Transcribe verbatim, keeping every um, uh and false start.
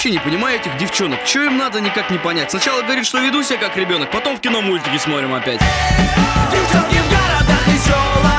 вообще не понимаю этих девчонок. Чё им надо, никак не понять. Сначала говорит, что веду себя как ребенок, потом в кино мультики смотрим опять. Девчонки в городах и селах.